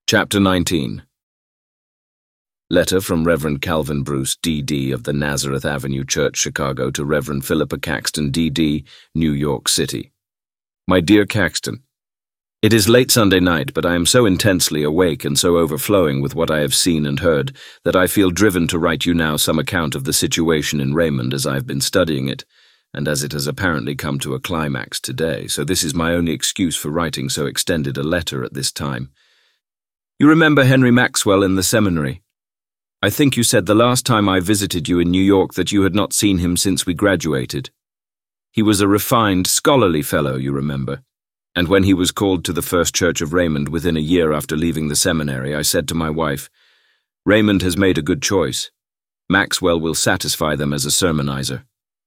Chapter 19. Letter from Reverend Calvin Bruce, D.D. of the Nazareth Avenue Church, Chicago, to Reverend Philippa Caxton, D.D., New York City. My dear Caxton, it is late Sunday night, but I am so intensely awake and so overflowing with what I have seen and heard that I feel driven to write you now some account of the situation in Raymond as I have been studying it, and as it has apparently come to a climax today, so this is my only excuse for writing so extended a letter at this time. You remember Henry Maxwell in the seminary? I think you said the last time I visited you in New York that you had not seen him since we graduated. He was a refined, scholarly fellow, you remember. And when he was called to the First Church of Raymond within a year after leaving the seminary, I said to my wife, Raymond has made a good choice. Maxwell will satisfy them as a sermonizer.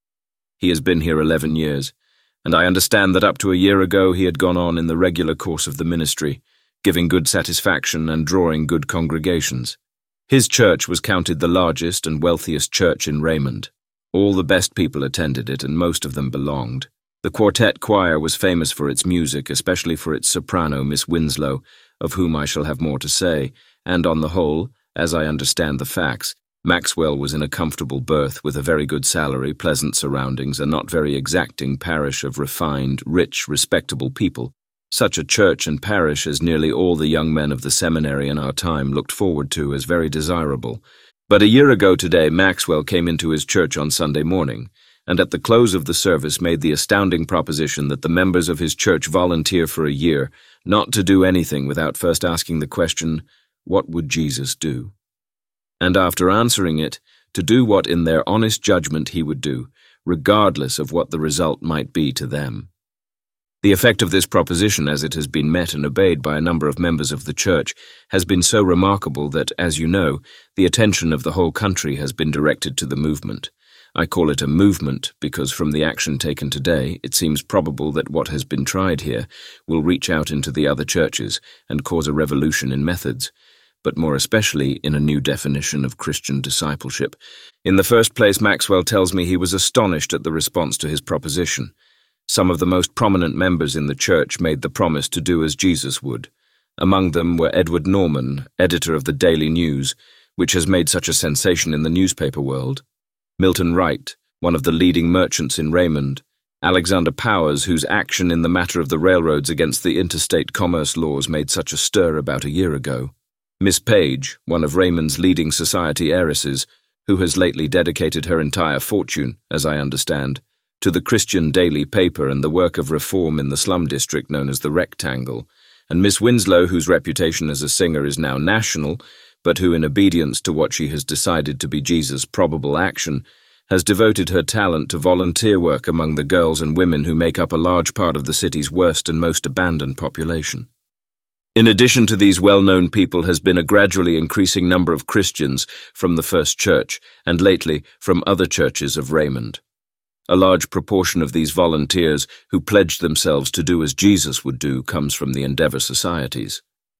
He has been here 11 years, and I understand that up to a year ago he had gone on in the regular course of the ministry, giving good satisfaction and drawing good congregations. His church was counted the largest and wealthiest church in Raymond. All the best people attended it, and most of them belonged. The quartet choir was famous for its music, especially for its soprano, Miss Winslow, of whom I shall have more to say, and on the whole, as I understand the facts, Maxwell was in a comfortable berth with a very good salary, pleasant surroundings, a not very exacting parish of refined, rich, respectable people. Such a church and parish as nearly all the young men of the seminary in our time looked forward to as very desirable. But a year ago today, Maxwell came into his church on Sunday morning, and at the close of the service made the astounding proposition that the members of his church volunteer for a year not to do anything without first asking the question, what would Jesus do? And after answering it, to do what in their honest judgment he would do, regardless of what the result might be to them. The effect of this proposition, as it has been met and obeyed by a number of members of the church, has been so remarkable that, as you know, the attention of the whole country has been directed to the movement. I call it a movement because from the action taken today, it seems probable that what has been tried here will reach out into the other churches and cause a revolution in methods, but more especially in a new definition of Christian discipleship. In the first place, Maxwell tells me he was astonished at the response to his proposition. Some of the most prominent members in the church made the promise to do as Jesus would. Among them were Edward Norman, editor of the Daily News, which has made such a sensation in the newspaper world, Milton Wright, one of the leading merchants in Raymond, Alexander Powers, whose action in the matter of the railroads against the interstate commerce laws made such a stir about a year ago, Miss Page, one of Raymond's leading society heiresses, who has lately dedicated her entire fortune, as I understand, to the Christian daily paper and the work of reform in the slum district known as the Rectangle, and Miss Winslow, whose reputation as a singer is now national, but who, in obedience to what she has decided to be Jesus' probable action, has devoted her talent to volunteer work among the girls and women who make up a large part of the city's worst and most abandoned population. In addition to these well-known people has been a gradually increasing number of Christians from the First Church, and lately from other churches of Raymond. A large proportion of these volunteers who pledged themselves to do as Jesus would do comes from the Endeavor societies.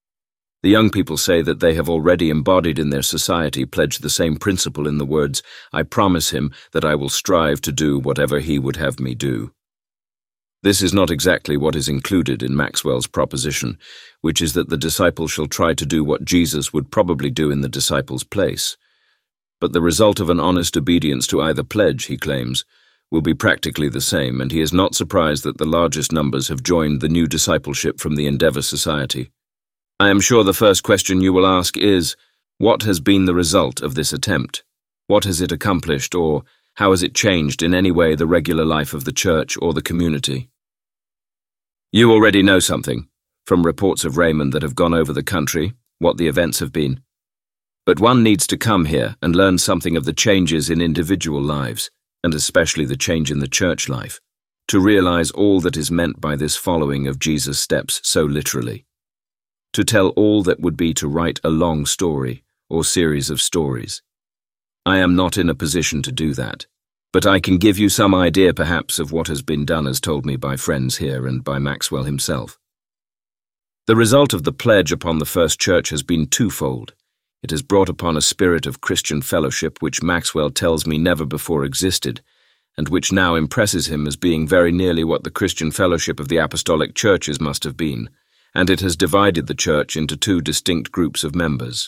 The young people say that they have already embodied in their society pledged the same principle in the words, I promise him that I will strive to do whatever he would have me do. This is not exactly what is included in Maxwell's proposition, which is that the disciple shall try to do what Jesus would probably do in the disciple's place. But the result of an honest obedience to either pledge, he claims, will be practically the same, and he is not surprised that the largest numbers have joined the new discipleship from the Endeavor Society. I am sure the first question you will ask is, what has been the result of this attempt? What has it accomplished, or how has it changed in any way the regular life of the church or the community? You already know something, from reports of Raymond that have gone over the country, what the events have been. But one needs to come here and learn something of the changes in individual lives, and especially the change in the church life, to realize all that is meant by this following of Jesus' steps so literally. To tell all that would be to write a long story or series of stories. I am not in a position to do that, but I can give you some idea perhaps of what has been done as told me by friends here and by Maxwell himself. The result of the pledge upon the First Church has been twofold. It has brought upon a spirit of Christian fellowship which Maxwell tells me never before existed, and which now impresses him as being very nearly what the Christian fellowship of the apostolic churches must have been, and it has divided the church into two distinct groups of members.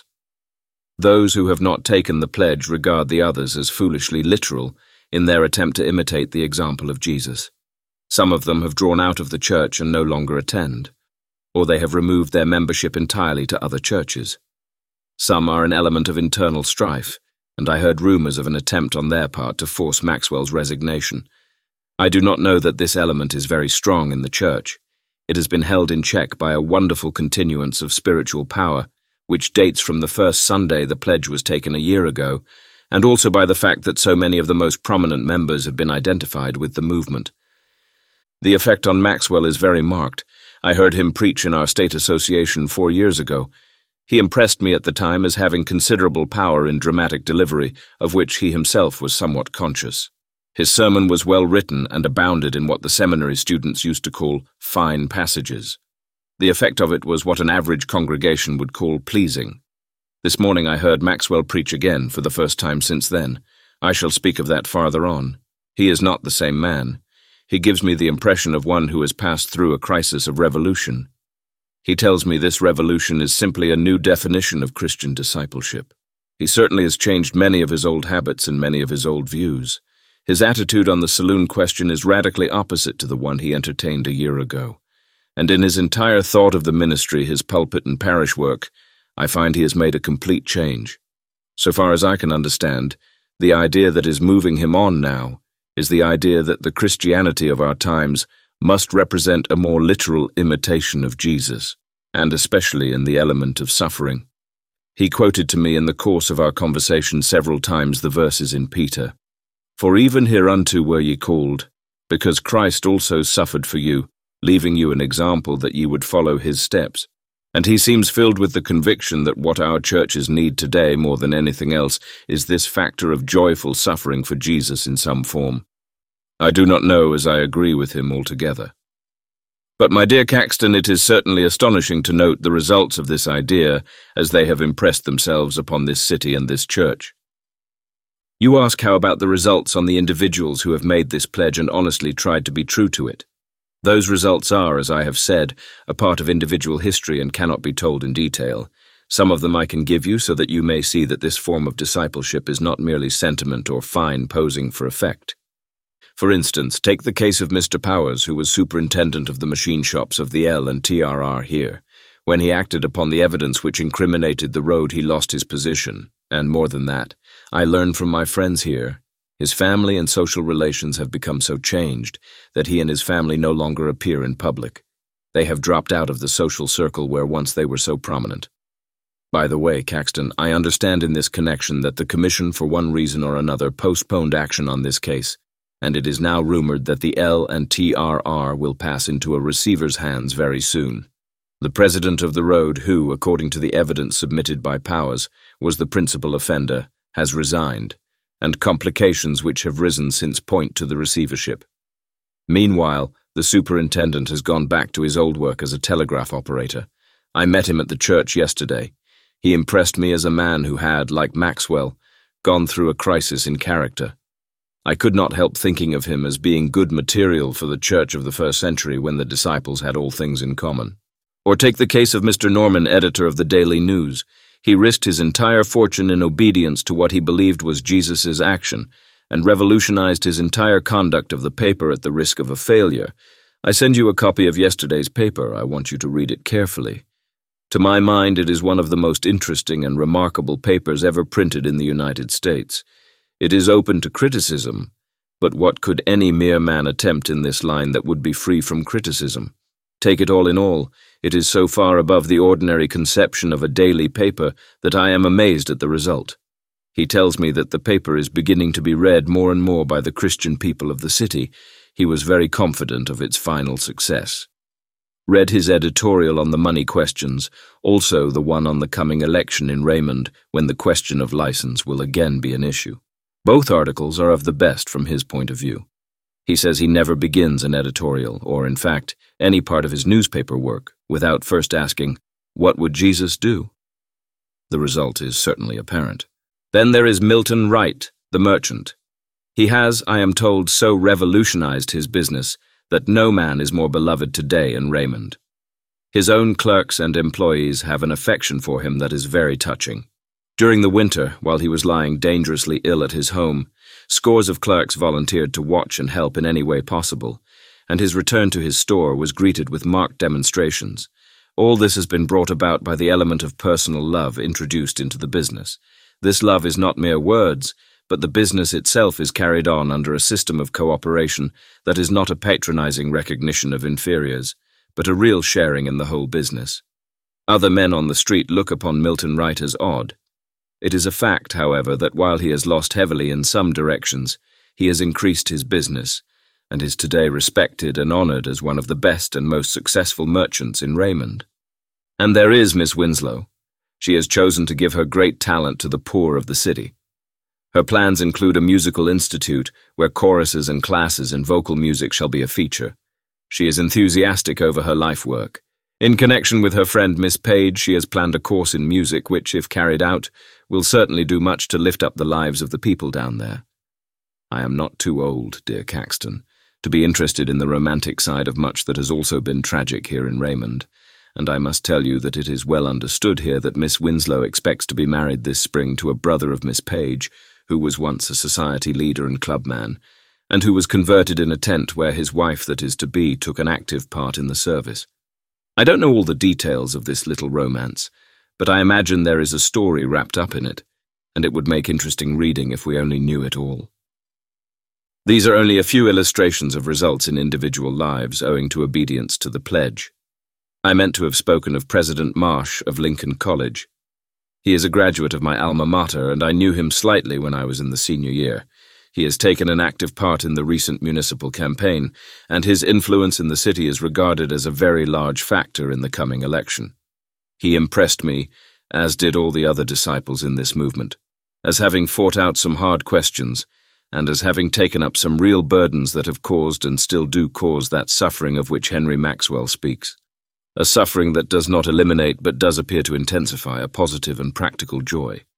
Those who have not taken the pledge regard the others as foolishly literal in their attempt to imitate the example of Jesus. Some of them have drawn out of the church and no longer attend, or they have removed their membership entirely to other churches. Some are an element of internal strife, and I heard rumors of an attempt on their part to force Maxwell's resignation. I do not know that this element is very strong in the church. It has been held in check by a wonderful continuance of spiritual power, which dates from the first Sunday the pledge was taken a year ago, and also by the fact that so many of the most prominent members have been identified with the movement. The effect on Maxwell is very marked. I heard him preach in our state association 4 years ago. He impressed me at the time as having considerable power in dramatic delivery, of which he himself was somewhat conscious. His sermon was well written and abounded in what the seminary students used to call fine passages. The effect of it was what an average congregation would call pleasing. This morning I heard Maxwell preach again for the first time since then. I shall speak of that farther on. He is not the same man. He gives me the impression of one who has passed through a crisis of revolution. He tells me this revolution is simply a new definition of Christian discipleship. He certainly has changed many of his old habits and many of his old views. His attitude on the saloon question is radically opposite to the one he entertained a year ago. And in his entire thought of the ministry, his pulpit and parish work, I find he has made a complete change. So far as I can understand, the idea that is moving him on now is the idea that the Christianity of our times must represent a more literal imitation of Jesus, and especially in the element of suffering. He quoted to me in the course of our conversation several times the verses in Peter, "For even hereunto were ye called, because Christ also suffered for you, leaving you an example that ye would follow his steps." And he seems filled with the conviction that what our churches need today more than anything else is this factor of joyful suffering for Jesus in some form. I do not know as I agree with him altogether. But my dear Caxton, it is certainly astonishing to note the results of this idea as they have impressed themselves upon this city and this church. You ask how about the results on the individuals who have made this pledge and honestly tried to be true to it. Those results are, as I have said, a part of individual history and cannot be told in detail. Some of them I can give you so that you may see that this form of discipleship is not merely sentiment or fine posing for effect. For instance, take the case of Mr. Powers, who was superintendent of the machine shops of the L and TRR here. When he acted upon the evidence which incriminated the road, he lost his position, and more than that, I learned from my friends here, his family and social relations have become so changed that he and his family no longer appear in public. They have dropped out of the social circle where once they were so prominent. By the way, Caxton, I understand in this connection that the Commission, for one reason or another, postponed action on this case, and it is now rumored that the L and TRR will pass into a receiver's hands very soon. The president of the road, who, according to the evidence submitted by Powers, was the principal offender, has resigned, and complications which have risen since point to the receivership. Meanwhile, the superintendent has gone back to his old work as a telegraph operator. I met him at the church yesterday. He impressed me as a man who had, like Maxwell, gone through a crisis in character. I could not help thinking of him as being good material for the church of the first century when the disciples had all things in common. Or take the case of Mr. Norman, editor of the Daily News. He risked his entire fortune in obedience to what he believed was Jesus' action, and revolutionized his entire conduct of the paper at the risk of a failure. I send you a copy of yesterday's paper. I want you to read it carefully. To my mind, it is one of the most interesting and remarkable papers ever printed in the United States. It is open to criticism, but what could any mere man attempt in this line that would be free from criticism? Take it all in all, it is so far above the ordinary conception of a daily paper that I am amazed at the result. He tells me that the paper is beginning to be read more and more by the Christian people of the city. He was very confident of its final success. Read his editorial on the money questions, also the one on the coming election in Raymond, when the question of license will again be an issue. Both articles are of the best from his point of view. He says he never begins an editorial, or in fact, any part of his newspaper work, without first asking, "What would Jesus do?" The result is certainly apparent. Then there is Milton Wright, the merchant. He has, I am told, so revolutionized his business that no man is more beloved today in Raymond. His own clerks and employees have an affection for him that is very touching. During the winter, while he was lying dangerously ill at his home, scores of clerks volunteered to watch and help in any way possible, and his return to his store was greeted with marked demonstrations. All this has been brought about by the element of personal love introduced into the business. This love is not mere words, but the business itself is carried on under a system of cooperation that is not a patronizing recognition of inferiors, but a real sharing in the whole business. Other men on the street look upon Milton Wright as odd. It is a fact, however, that while he has lost heavily in some directions, he has increased his business, and is today respected and honored as one of the best and most successful merchants in Raymond. And there is Miss Winslow. She has chosen to give her great talent to the poor of the city. Her plans include a musical institute where choruses and classes in vocal music shall be a feature. She is enthusiastic over her life work. In connection with her friend Miss Page, she has planned a course in music which, if carried out, will certainly do much to lift up the lives of the people down there. I am not too old, dear Caxton, to be interested in the romantic side of much that has also been tragic here in Raymond, and I must tell you that it is well understood here that Miss Winslow expects to be married this spring to a brother of Miss Page, who was once a society leader and clubman, and who was converted in a tent where his wife that is to be took an active part in the service. I don't know all the details of this little romance, but I imagine there is a story wrapped up in it, and it would make interesting reading if we only knew it all. These are only a few illustrations of results in individual lives owing to obedience to the pledge. I meant to have spoken of President Marsh of Lincoln College. He is a graduate of my alma mater, and I knew him slightly when I was in the senior year. He has taken an active part in the recent municipal campaign, and his influence in the city is regarded as a very large factor in the coming election. He impressed me, as did all the other disciples in this movement, as having fought out some hard questions, and as having taken up some real burdens that have caused and still do cause that suffering of which Henry Maxwell speaks. A suffering that does not eliminate but does appear to intensify a positive and practical joy.